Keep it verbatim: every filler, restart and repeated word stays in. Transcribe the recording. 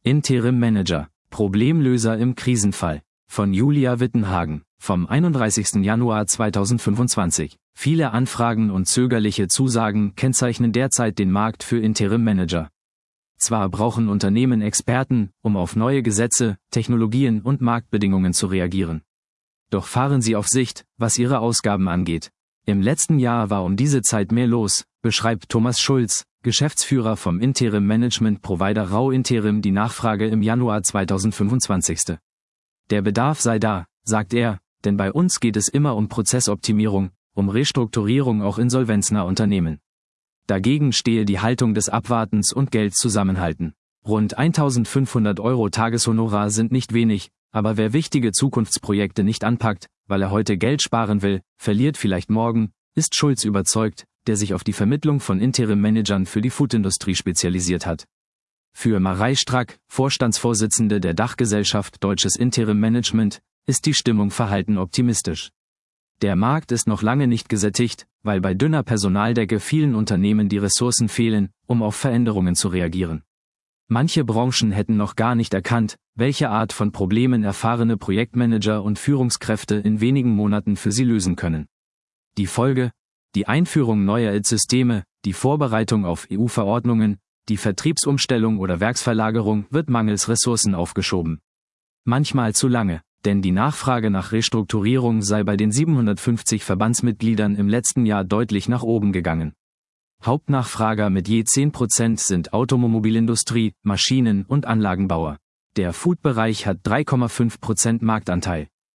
Interim Manager, Problemlöser im Krisenfall. Von Julia Wittenhagen, vom einunddreißigsten Januar zweitausendfünfundzwanzig. Viele Anfragen und zögerliche Zusagen kennzeichnen derzeit den Markt für Interim Manager. Zwar brauchen Unternehmen Experten, um auf neue Gesetze, Technologien und Marktbedingungen zu reagieren. Doch fahren sie auf Sicht, was ihre Ausgaben angeht. Im letzten Jahr war um diese Zeit mehr los, beschreibt Thomas Schulz, Geschäftsführer vom Interim Management Provider Rau Interim, die Nachfrage im Januar zweitausendfünfundzwanzig. Der Bedarf sei da, sagt er, denn bei uns geht es immer um Prozessoptimierung, um Restrukturierung auch insolvenznah Unternehmen. Dagegen stehe die Haltung des Abwartens und Geld zusammenhalten. Rund eintausendfünfhundert Euro Tageshonorar sind nicht wenig, aber wer wichtige Zukunftsprojekte nicht anpackt, weil er heute Geld sparen will, verliert vielleicht morgen, ist Schulz überzeugt, der sich auf die Vermittlung von Interim-Managern für die Foodindustrie spezialisiert hat. Für Marei Strack, Vorstandsvorsitzende der Dachgesellschaft Deutsches Interim Management, ist die Stimmung verhalten optimistisch. Der Markt ist noch lange nicht gesättigt, weil bei dünner Personaldecke vielen Unternehmen die Ressourcen fehlen, um auf Veränderungen zu reagieren. Manche Branchen hätten noch gar nicht erkannt, welche Art von Problemen erfahrene Projektmanager und Führungskräfte in wenigen Monaten für sie lösen können. Die Folge? Die Einführung neuer I T-Systeme, die Vorbereitung auf E U-Verordnungen, die Vertriebsumstellung oder Werksverlagerung wird mangels Ressourcen aufgeschoben. Manchmal zu lange, denn die Nachfrage nach Restrukturierung sei bei den siebenhundertfünfzig Verbandsmitgliedern im letzten Jahr deutlich nach oben gegangen. Hauptnachfrager mit je zehn Prozent sind Automobilindustrie, Maschinen- und Anlagenbauer. Der Food-Bereich hat drei Komma fünf Prozent Marktanteil.